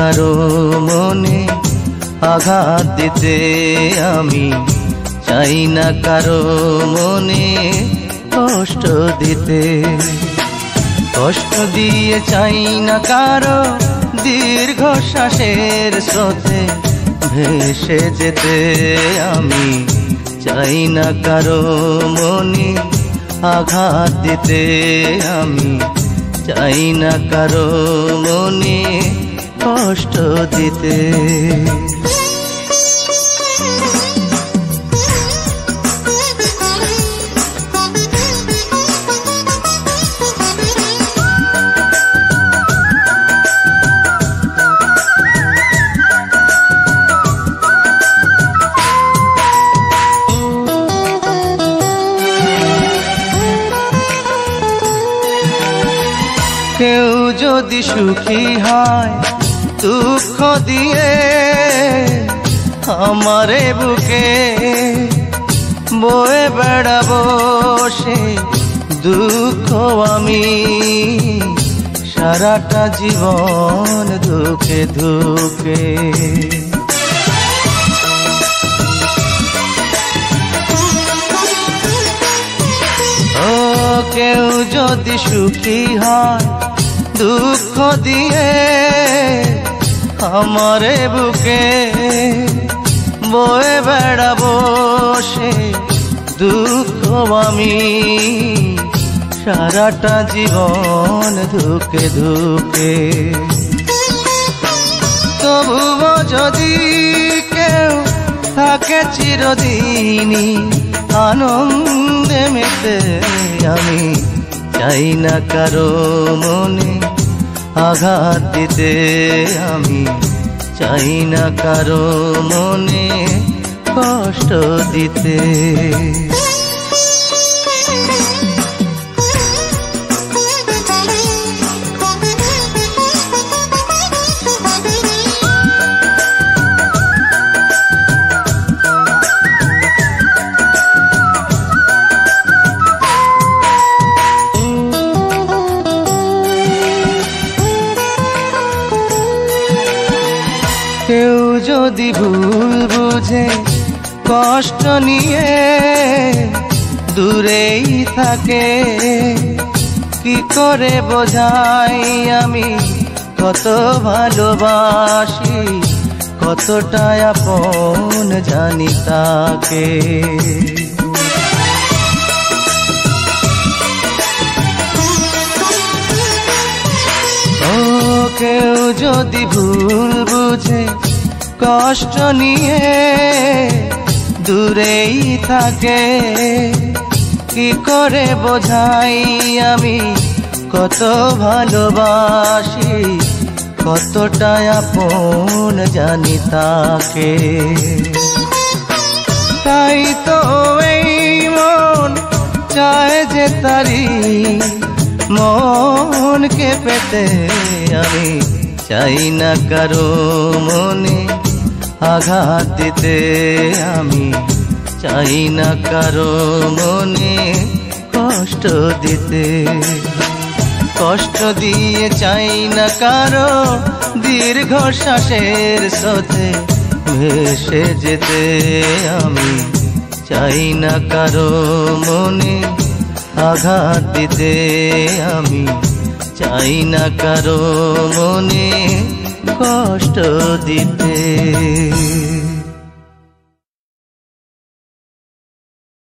কারো মনে আঘাত দিতে, আমি চাই না কারো মনে কষ্ট দিতে। কষ্ট দিয়ে চাই না কারো দীর্ঘশ্বাসের স্রোতে ভেসে যেতে, আমি চাই না কারো মনে আঘাত দিতে, আমি চাই না কারো মনে কষ্ট দিতে। কেউ যদি সুখী হয় দুঃখ দিয়ে, আমারে বুকে বয়ে বেড়াবো সে দুঃখ আমি, সারাটা জীবন দুঃখে দুঃখে। ও কেউ যদি সুখী হয় দুঃখ দিয়ে, আমারে বুকে বয়ে বেড়াবো সে দুঃখ আমি, সারাটা জীবন দুঃখে দুঃখে। তবুও যদি কেউ থাকে চিরদিনই আনন্দে মেতে, আমি চাই না কারো মনে আঘাত দিতে, আমি চাই না কারো মনে কষ্ট দিতে। কেউ যদি ভুল বুঝে কষ্ট নিয়ে দূরেই থাকে, কি করে বোঝাই আমি কত ভালোবাসি, কতটা আপন জানি তাকে। ও কেউ যদি ভুল বুঝে কষ্ট নিয়ে দূরেই থাকে, কি করে বোঝাই আমি কত ভালোবাসি, কতটা আপন জানি তাকে। তাই তো এই মন চায় যে তারি মনকে পেতে, আমি চাই না কারো মনে আঘাত দিতে, আমি চাই না কারো মনে কষ্ট দিতে। কষ্ট দিয়ে চাই না কারো দীর্ঘশ্বাসের স্রোতে ভেসে যেতে, আমি চাই না কারো মনে আঘাত দিতে, আমি চাই না কারো মনে কষ্ট দিতে।